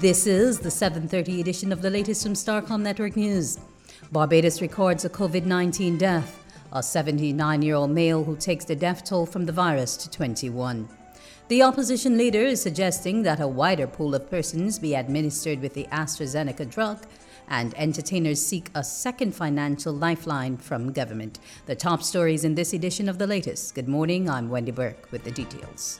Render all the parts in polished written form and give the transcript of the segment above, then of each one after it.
This is the 7:30 edition of the latest from Starcom Network News. Barbados records a COVID-19 death, a 79-year-old male who takes the death toll from the virus to 21. The opposition leader is suggesting that a wider pool of persons be administered with the AstraZeneca drug, and entertainers seek a second financial lifeline from government. The top stories in this edition of the latest. Good morning, I'm Wendy Burke with the details.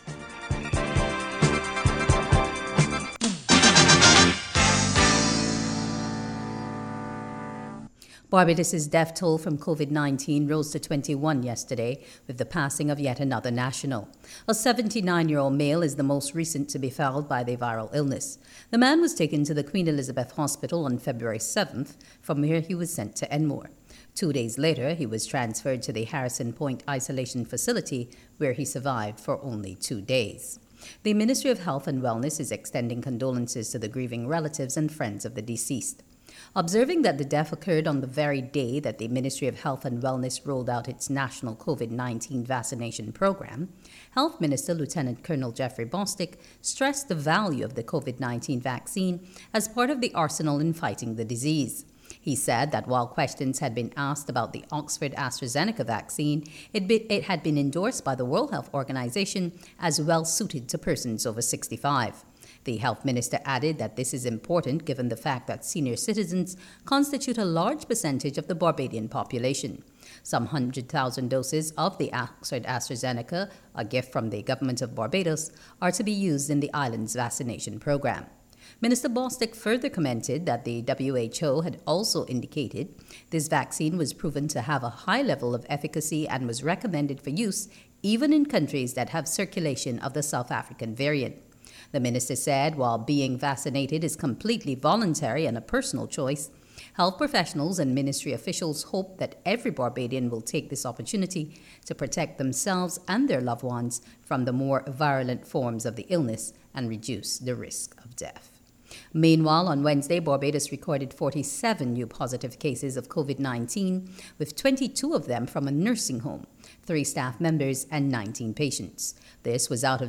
Barbados' death toll from COVID-19 rose to 21 yesterday with the passing of yet another national. A 79-year-old male is the most recent to be felled by the viral illness. The man was taken to the Queen Elizabeth Hospital on February 7th, from where he was sent to Enmore. 2 days later, he was transferred to the Harrison Point Isolation Facility, where he survived for only 2 days. The Ministry of Health and Wellness is extending condolences to the grieving relatives and friends of the deceased. Observing that the death occurred on the very day that the Ministry of Health and Wellness rolled out its national COVID-19 vaccination program, Health Minister Lieutenant Colonel Jeffrey Bostic stressed the value of the COVID-19 vaccine as part of the arsenal in fighting the disease. He said that while questions had been asked about the Oxford AstraZeneca vaccine, it had been endorsed by the World Health Organization as well suited to persons over 65. The health minister added that this is important given the fact that senior citizens constitute a large percentage of the Barbadian population. Some 100,000 doses of the Oxford AstraZeneca, a gift from the government of Barbados, are to be used in the island's vaccination program. Minister Bostic further commented that the WHO had also indicated this vaccine was proven to have a high level of efficacy and was recommended for use even in countries that have circulation of the South African variant. The minister said while being vaccinated is completely voluntary and a personal choice, health professionals and ministry officials hope that every Barbadian will take this opportunity to protect themselves and their loved ones from the more virulent forms of the illness and reduce the risk of death. Meanwhile, on Wednesday, Barbados recorded 47 new positive cases of COVID-19, with 22 of them from a nursing home, 3 staff members and 19 patients. This was out of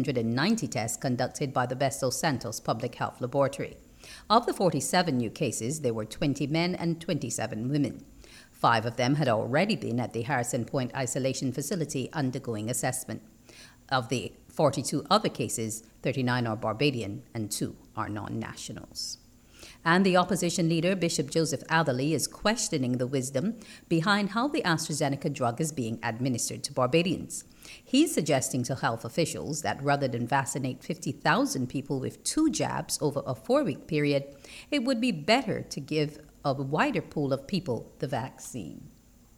690 tests conducted by the Besto Santos Public Health Laboratory. Of the 47 new cases, there were 20 men and 27 women. 5 of them had already been at the Harrison Point Isolation Facility undergoing assessment. Of the 42 other cases, 39 are Barbadian and 2 are non-nationals. And the opposition leader, Bishop Joseph Atherley, is questioning the wisdom behind how the AstraZeneca drug is being administered to Barbadians. He's suggesting to health officials that rather than vaccinate 50,000 people with 2 jabs over a 4-week period, it would be better to give a wider pool of people the vaccine.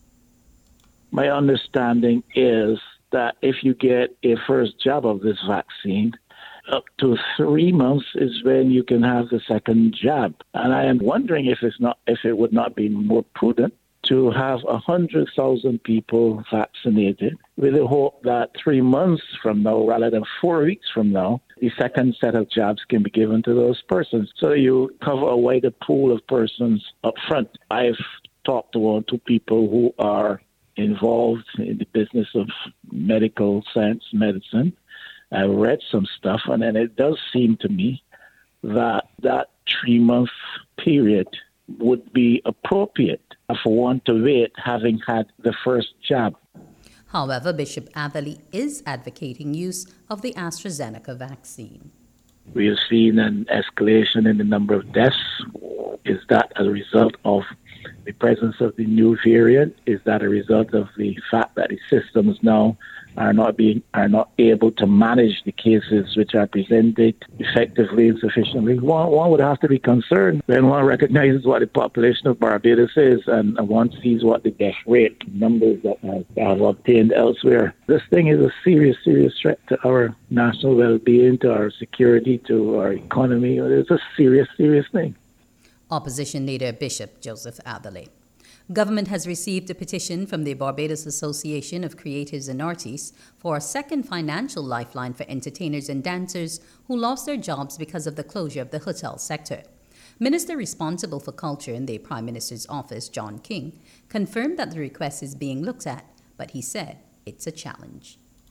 My understanding is that if you get a first jab of this vaccine, up to 3 months is when you can have the second jab. And I am wondering if it would not be more prudent to have 100,000 people vaccinated with the hope that 3 months from now, rather than 4 weeks from now, the second set of jabs can be given to those persons. So you cover a wider pool of persons up front. I've talked to 1 or 2 people who are involved in the business of medical science, medicine. I read some stuff, and then it does seem to me that 3-month period would be appropriate for one to wait having had the first jab. However, Bishop Atherley is advocating use of the AstraZeneca vaccine. We have seen an escalation in the number of deaths. Is that a result of the presence of the new variant? Is that a result of the fact that the systems now are not able to manage the cases which are presented effectively and sufficiently? One would have to be concerned when one recognizes what the population of Barbados is and one sees what the death rate numbers that have obtained elsewhere. This thing is a serious, serious threat to our national well-being, to our security, to our economy. It's a serious, serious thing. Opposition leader Bishop Joseph Atherley. Government has received a petition from the Barbados Association of Creatives and Artists for a second financial lifeline for entertainers and dancers who lost their jobs because of the closure of the hotel sector. Minister responsible for culture in the Prime Minister's office, John King, confirmed that the request is being looked at, but he said it's a challenge.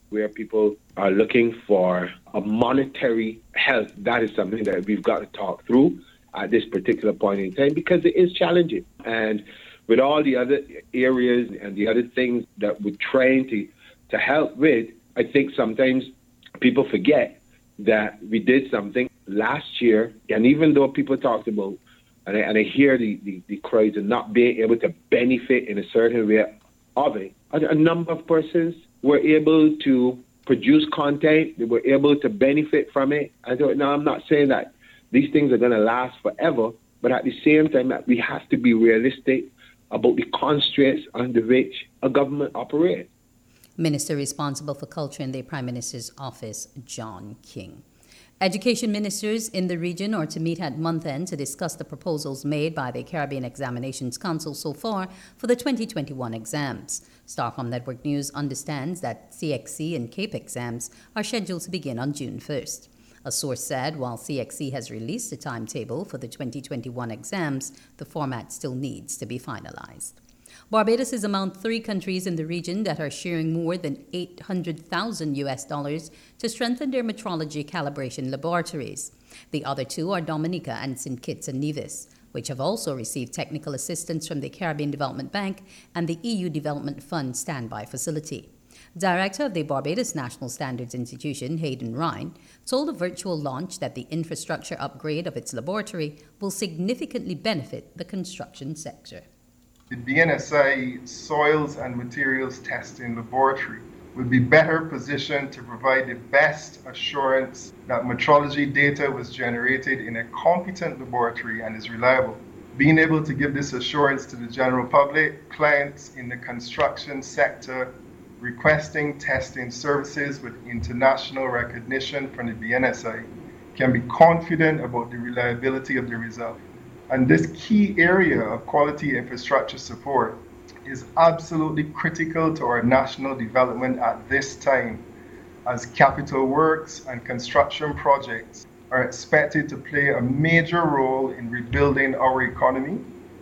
where people are looking for a monetary help. That is something that we've got to talk through at this particular point in time, because it is challenging. And with all the other areas and the other things that we're trying to help with, I think sometimes people forget that we did something last year. And even though people talked about, and I hear the cries of not being able to benefit in a certain way of it, a number of persons were able to produce content. They were able to benefit from it. Now, I'm not saying that these things are going to last forever, but at the same time, that we have to be realistic about the constraints under which a government operates. Minister responsible for culture in the Prime Minister's office, John King. Education ministers in the region are to meet at month end to discuss the proposals made by the Caribbean Examinations Council so far for the 2021 exams. Starcom Network News understands that CXC and CAPE exams are scheduled to begin on June 1st. A source said while CXC has released a timetable for the 2021 exams, the format still needs to be finalized. Barbados is among 3 countries in the region that are sharing more than $800,000 to strengthen their metrology calibration laboratories. The other 2 are Dominica and St. Kitts and Nevis, which have also received technical assistance from the Caribbean Development Bank and the EU Development Fund Standby Facility. Director of the Barbados National Standards Institution, Hayden Ryan, told a virtual launch that the infrastructure upgrade of its laboratory will significantly benefit the construction sector. The BNSI Soils and Materials Testing Laboratory will be better positioned to provide the best assurance that metrology data was generated in a competent laboratory and is reliable. Being able to give this assurance to the general public, clients in the construction sector requesting testing services with international recognition from the BNSI can be confident about the reliability of the result. And this key area of quality infrastructure support is absolutely critical to our national development at this time, as capital works and construction projects are expected to play a major role in rebuilding our economy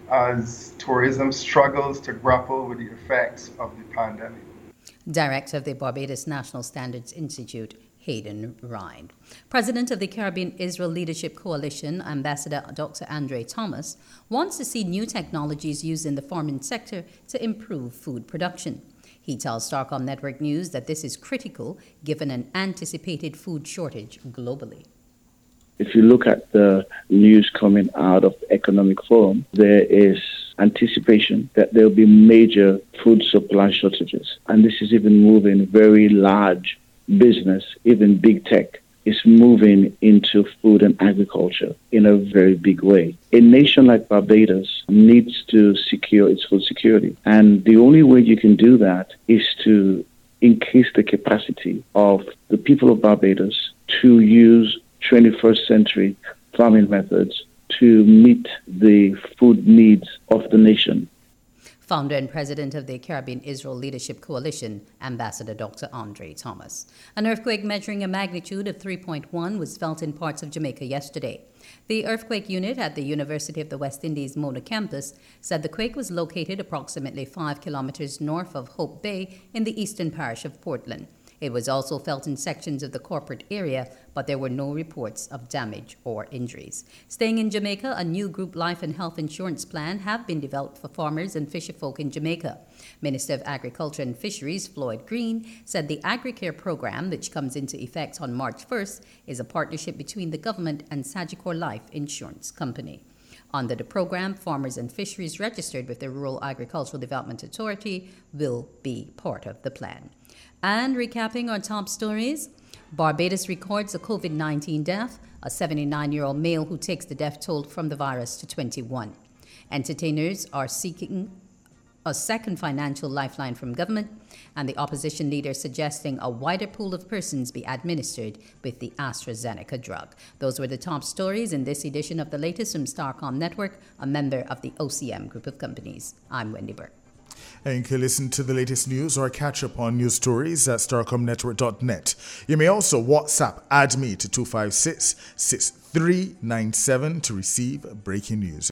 as tourism struggles to grapple with the effects of the pandemic. Director of the Barbados National Standards Institute, Hayden Ryan. President of the Caribbean Israel Leadership Coalition, Ambassador Dr. Andre Thomas, wants to see new technologies used in the farming sector to improve food production. He tells Starcom Network News that this is critical given an anticipated food shortage globally. If you look at the news coming out of the Economic Forum, there is anticipation that there will be major food supply shortages. And this is even moving very large business, even big tech, is moving into food and agriculture in a very big way. A nation like Barbados needs to secure its food security. And the only way you can do that is to increase the capacity of the people of Barbados to use 21st century farming methods to meet the food needs of the nation. Founder and president of the Caribbean Israel Leadership Coalition, Ambassador Dr. Andre Thomas. An earthquake measuring a magnitude of 3.1 was felt in parts of Jamaica yesterday. The earthquake unit at the University of the West Indies Mona campus said the quake was located approximately 5 kilometers north of Hope Bay in the eastern parish of Portland. It was also felt in sections of the corporate area, but there were no reports of damage or injuries. Staying in Jamaica, a new group life and health insurance plan have been developed for farmers and fisherfolk in Jamaica. Minister of Agriculture and Fisheries, Floyd Green, said the AgriCare program, which comes into effect on March 1st, is a partnership between the government and Sagicor Life Insurance Company. Under the program, farmers and fisheries registered with the Rural Agricultural Development Authority will be part of the plan. And recapping our top stories, Barbados records a COVID-19 death, a 79-year-old male who takes the death toll from the virus to 21. Entertainers are seeking a second financial lifeline from government, and the opposition leader suggesting a wider pool of persons be administered with the AstraZeneca drug. Those were the top stories in this edition of the latest from Starcom Network, a member of the OCM group of companies. I'm Wendy Burke. And you can listen to the latest news or catch up on news stories at starcomnetwork.net. You may also WhatsApp add me to 256-6397 to receive breaking news.